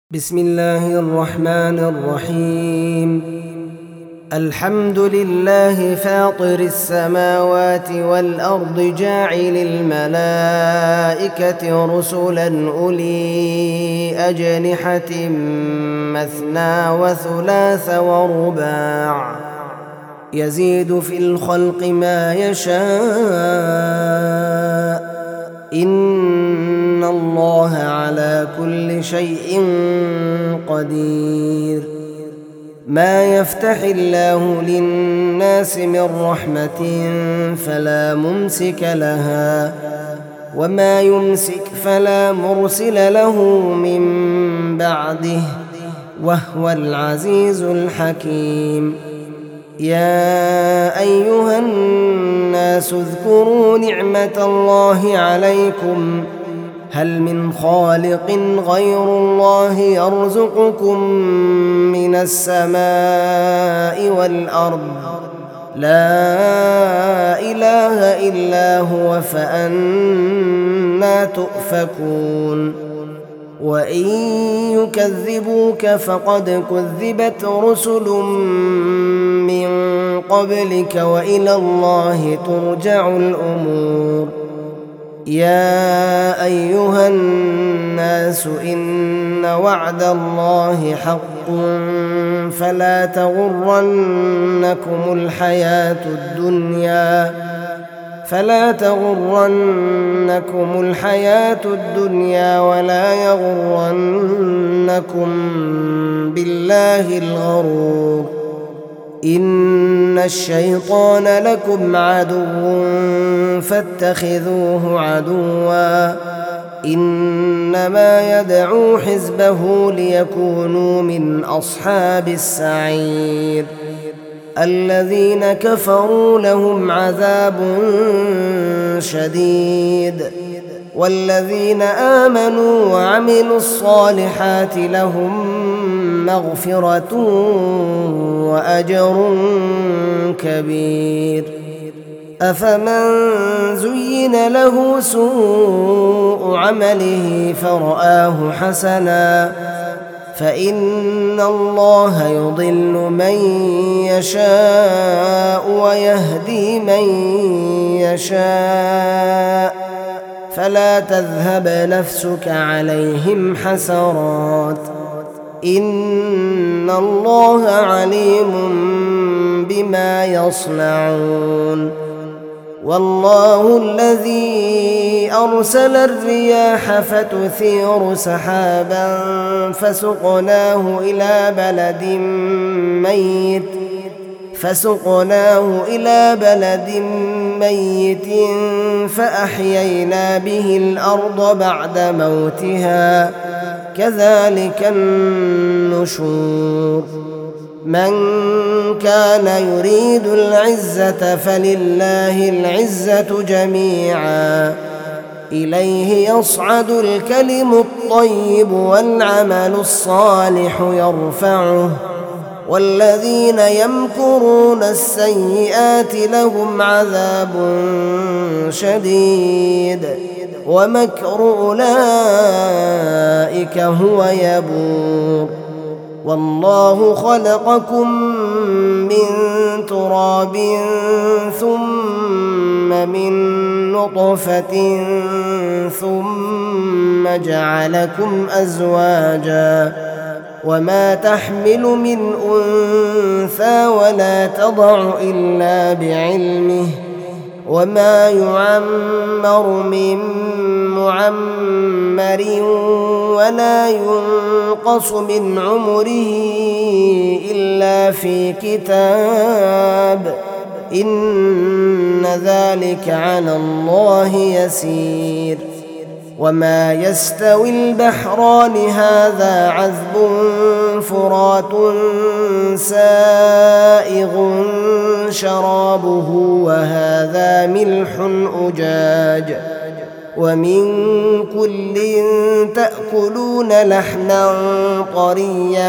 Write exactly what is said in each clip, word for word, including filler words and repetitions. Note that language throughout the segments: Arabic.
بسم الله الرحمن الرحيم. الحمد لله فاطر السماوات والأرض جاعل الملائكة رسلا أولي أجنحة مثنى وثلاث ورباع يزيد في الخلق ما يشاء إن الله على كل شيء قدير. ما يفتح الله للناس من رحمة فلا ممسك لها وما يمسك فلا مرسل له من بعده وهو العزيز الحكيم. يا أيها الناس اذكروا نعمة الله عليكم هل من خالق غير الله يرزقكم من السماء والأرض لا إله إلا هو فأنى تؤفكون. وإن يكذبوك فقد كذبت رسل من قبلك وإلى الله ترجع الأمور. يا أيها الناس إن وعد الله حق فلا تغرنكم الحياة الدنيا فلا تغرنكم الحياة الدنيا ولا يغرنكم بالله الغرور. إن الشيطان لكم عدو فاتخذوه عدوا إنما يدعو حزبه ليكونوا من أصحاب السعير. الذين كفروا لهم عذاب شديد والذين آمنوا وعملوا الصالحات لهم مغفرة وأجر كبير. أفمن زين له سوء عمله فرآه حسنا فإن الله يضل من يشاء ويهدي من يشاء فلا تذهب نفسك عليهم حسرات إن الله عليم بما يصنعون. والله الذي أرسل الرياح فتثير سحابا فسقناه إلى بلد ميت فسقناه إلى بلد ميت فأحيينا به الأرض بعد موتها كذلك النشور. من كان يريد العزة فلله العزة جميعا إليه يصعد الكلم الطيب والعمل الصالح يرفعه والذين يمكرون السيئات لهم عذاب شديد ومكر أولئك هو يبور. والله خلقكم من تراب ثم من نطفة ثم جعلكم أزواجا وما تحمل من أنثى ولا تضع إلا بعلمه وما يعمر من معمر ولا ينقص من عمره إلا في كتاب إن ذلك على الله يسير. وما يستوي البحران هذا عذب فرات سائغ شرابه وهذا ملح أجاج ومن كل تأكلون لحما طريا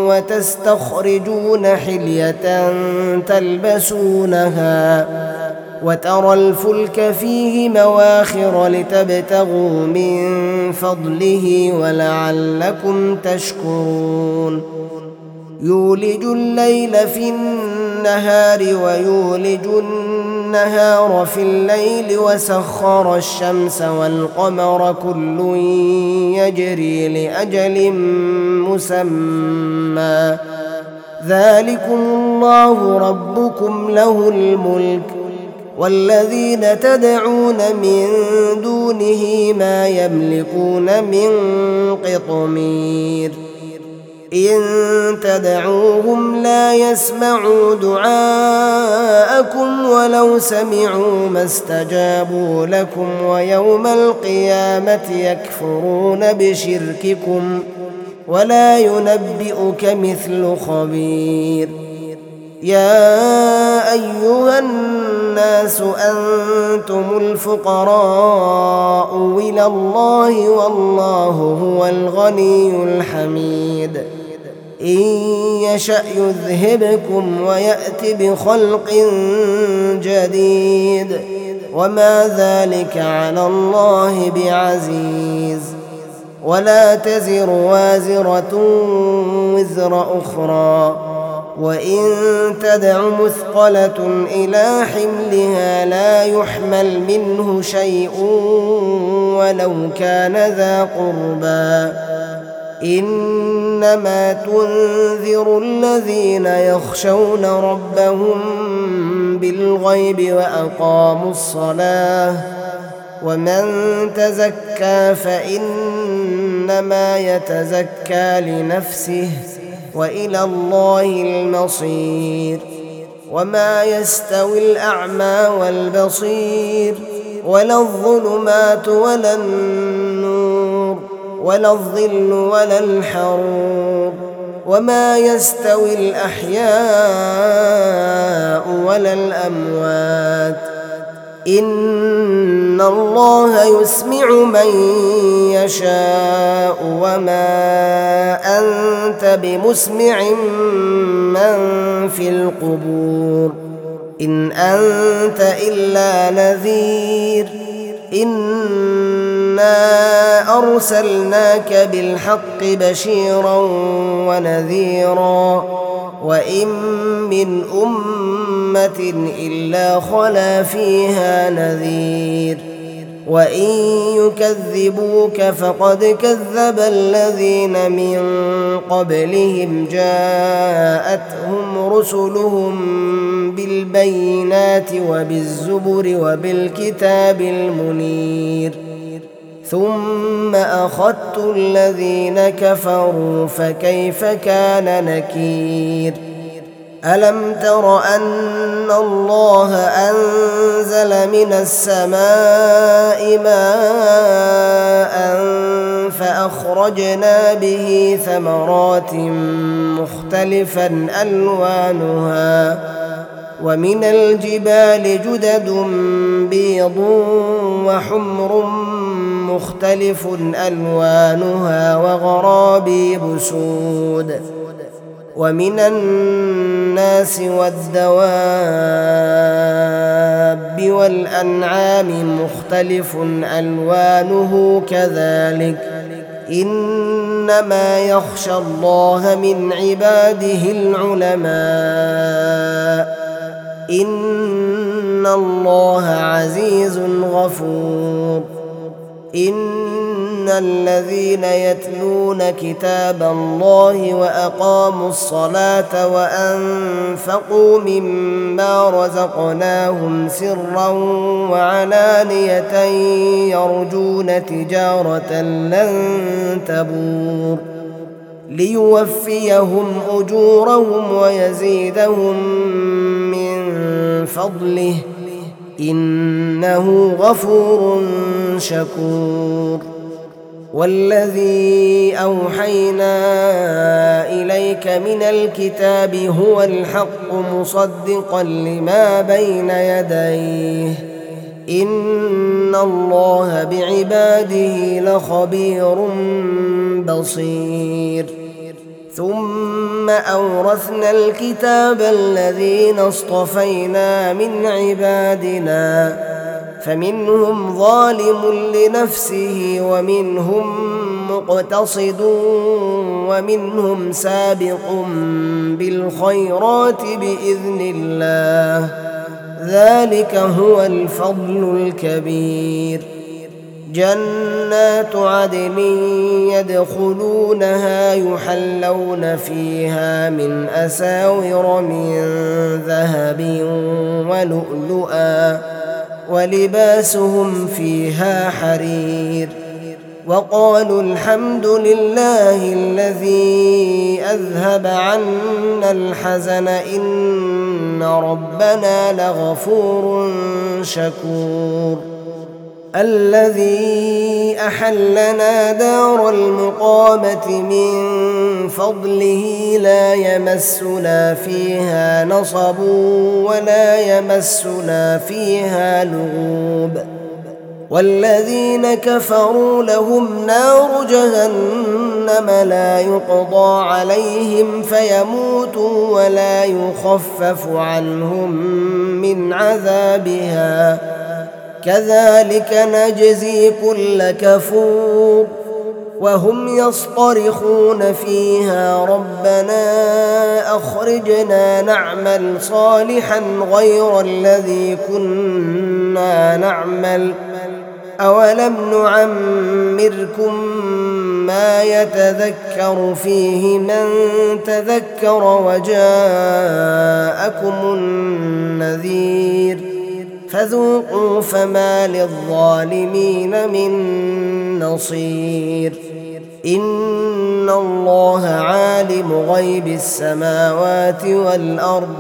وتستخرجون حلية تلبسونها وترى الفلك فيه مواخر لتبتغوا من فضله ولعلكم تشكرون يولج الليل في النهار ويولج النهار في الليل وسخر الشمس والقمر كل يجري لأجل مسمى ذلكم الله ربكم له الملك والذين تدعون من دونه ما يملكون من قطمير إن تدعوهم لا يسمعوا دعاءكم ولو سمعوا ما استجابوا لكم ويوم القيامة يكفرون بشرككم ولا ينبئك مثل خبير يا أيها الناس أنتم الفقراء إلى الله والله هو الغني الحميد إن يشأ يذهبكم ويأت بخلق جديد وما ذلك على الله بعزيز ولا تزر وازرة وزر أخرى وإن تدع مثقلة إلى حملها لا يحمل منه شيء ولو كان ذا قربى إنما تنذر الذين يخشون ربهم بالغيب وأقاموا الصلاة ومن تزكى فإنما يتزكى لنفسه وإلى الله المصير وما يستوي الأعمى والبصير ولا الظلمات ولا النور ولا الظل ولا الحرور وما يستوي الأحياء ولا الأموات إن الله يسمع من يشاء وما أنت بمسمع من في القبور إن أنت إلا نذير إنا أرسلناك بالحق بشيرا ونذيرا وإن من أمة إلا خلا فيها نذير وإن يكذبوك فقد كذب الذين من قبلهم جاءتهم رسلهم بالبينات وبالزبر وبالكتاب المنير ثم أخذت الذين كفروا فكيف كان نكير ألم تر أن الله أنزل من السماء ماء فأخرجنا به ثمرات مختلفا ألوانها ومن الجبال جدد بيض وحمر مختلف ألوانها وغرابيب سود ومن الناس والدواب والأنعام مختلف ألوانه كذلك إنما يخشى الله من عباده العلماء إن الله عزيز غفور إن الذين يتلون كتاب الله وأقاموا الصلاة وأنفقوا مما رزقناهم سرا وعلانية يرجون تجارة لن تبور ليوفيهم أجورهم ويزيدهم من فضله إنه غفور شكور والذي أوحينا إليك من الكتاب هو الحق مصدقا لما بين يديه إن الله بعباده لخبير بصير ثم أورثنا الكتاب الذين اصطفينا من عبادنا فمنهم ظالم لنفسه ومنهم مقتصد ومنهم سابق بالخيرات بإذن الله ذلك هو الفضل الكبير. جنات عدن يدخلونها يحلون فيها من أساور من ذهب ولؤلؤا ولباسهم فيها حرير. وقالوا الحمد لله الذي أذهب عنا الحزن إن ربنا لغفور شكور. الذي أحلنا دار المقامة من فضله لا يمسنا فيها نصب ولا يمسنا فيها لغوب. والذين كفروا لهم نار جهنم لا يقضى عليهم فيموتوا ولا يخفف عنهم من عذابها كذلك نجزي كل كفور. وهم يصطرخون فيها ربنا أخرجنا نعمل صالحا غير الذي كنا نعمل أولم نعمركم ما يتذكر فيه من تذكر وجاءكم النذير فذوقوا فما للظالمين من نصير. إن الله عالم غيب السماوات والأرض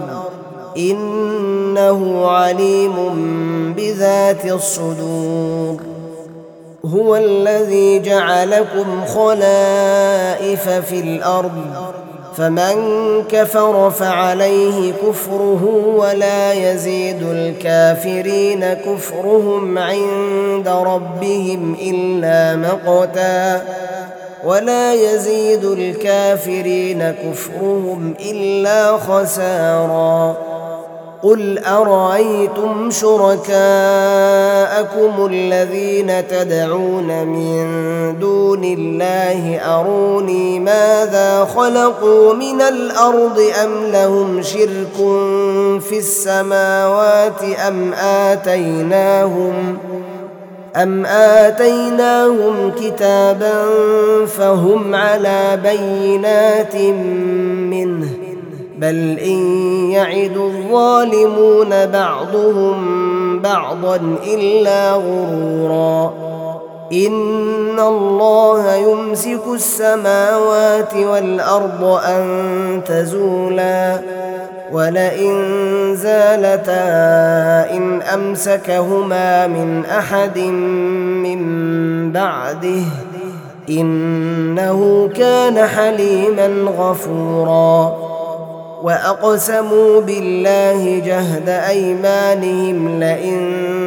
إنه عليم بذات الصدور. هو الذي جعلكم خلائف في الأرض فمن كفر فعليه كفره ولا يزيد الكافرين كفرهم عند ربهم إلا مقتا ولا يزيد الكافرين كفرهم إلا خسارا. قل أرأيتم شركاءكم الذين تدعون من دون الله أروني ماذا خلقوا من الأرض أم لهم شرك في السماوات أم آتيناهم أم آتيناهم كتابا فهم على بينات منه بل إن يعد الظالمون بعضهم بعضا إلا غرورا. إن الله يمسك السماوات والأرض أن تزولا ولئن زالتا إن أمسكهما من أحد من بعده إنه كان حليما غفورا. وأقسموا بالله جهد أيمانهم لئن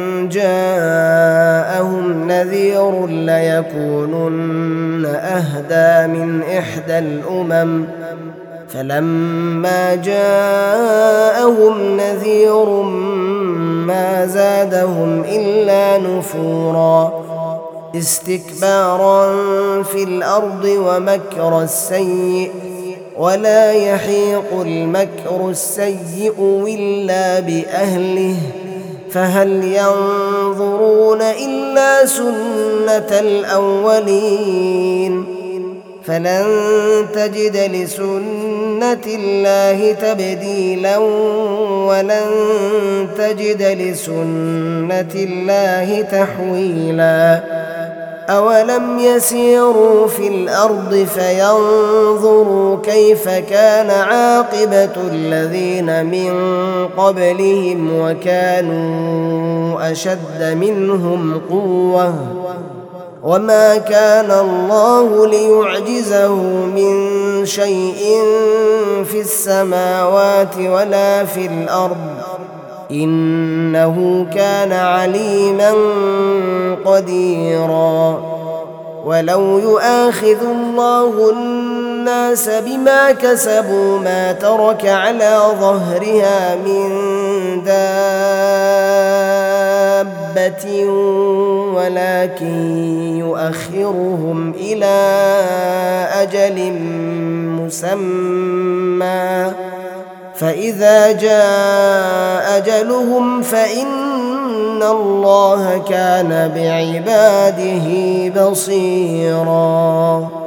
جاءهم نذير ليكونن أهدى من إحدى الأمم فلما جاءهم نذير ما زادهم إلا نفورا استكبارا في الأرض ومكر السيء ولا يحيق المكر السيء إلا بأهله فهل ينظرون إلا سنة الأولين فلن تجد لسنة الله تبديلا ولن تجد لسنة الله تحويلا. أولم يسيروا في الأرض فينظروا كيف كان عاقبة الذين من قبلهم وكانوا أشد منهم قوة وما كان الله ليعجزه من شيء في السماوات ولا في الأرض إنه كان عليما قديرا. ولو يؤاخذ الله الناس بما كسبوا ما ترك على ظهرها من دابة ولكن يؤخرهم إلى أجل مسمى فإذا جاء أجلهم فإن الله كان بعباده بصيراً.